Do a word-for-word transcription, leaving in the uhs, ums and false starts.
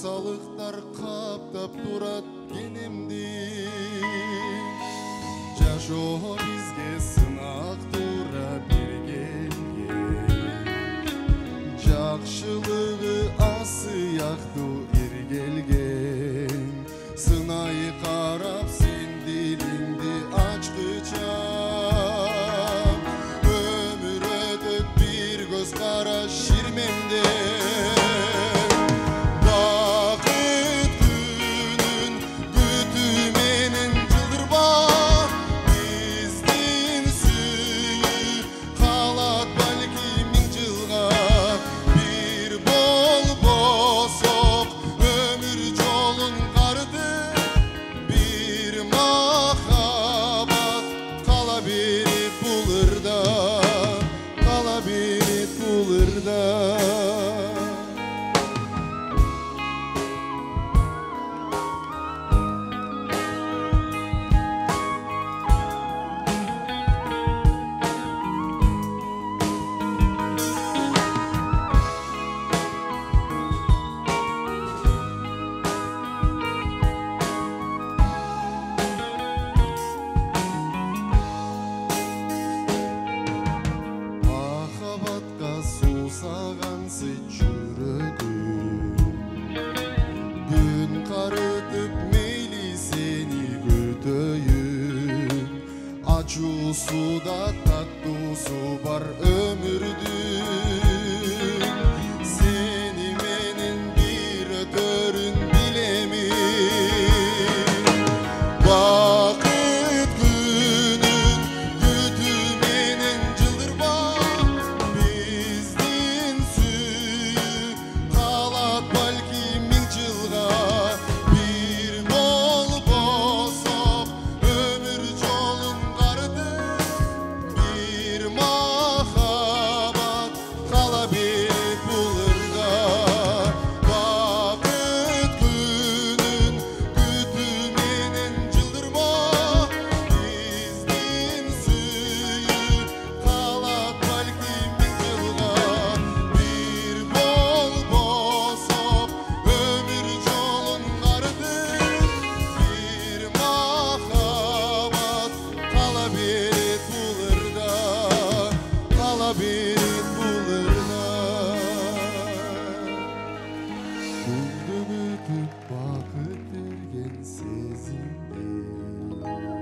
Аңсалыктар каптап турат кенемди. Жашоо бизге сынак тура бир келген. Жакшылыгы асыяктуу иргелген. Сынай карап сен дилиңди ачкыча. Өмүр өтөт бир көз караш ширмемде. Сағансы жүрөгүм, күн карытып мейли сени күтөйүн. Ачуусуда таттуусу бар өмүрдүн. Сени менен бир өтөрүн билемин. Бакыт күнүн күтүү менен жылдырба. Күндү күтүп бакыт берген сезимди.